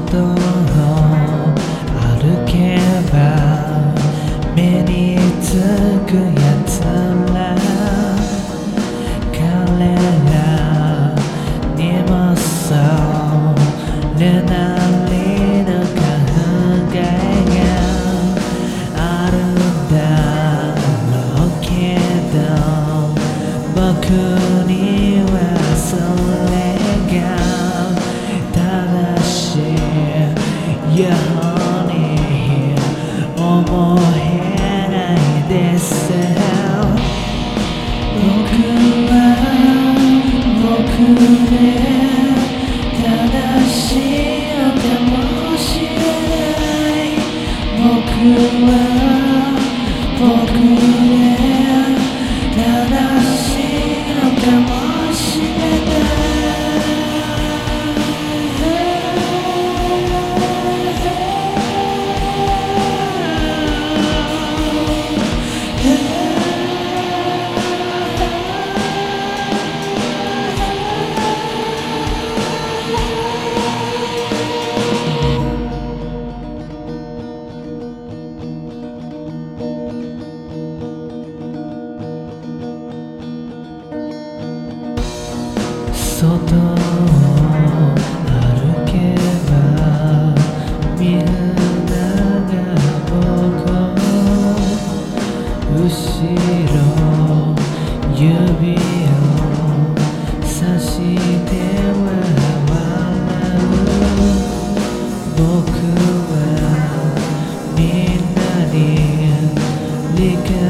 外を歩けば目につくやつら、彼らにもそれなりの考えがあるんだろうけど、僕にはそれが正しいように思えないですよ。僕で正しいのかもしれない。僕で正しいのかもしれない。外を歩けばみんなが僕を後ろ指をさして笑う。僕はみんなに理解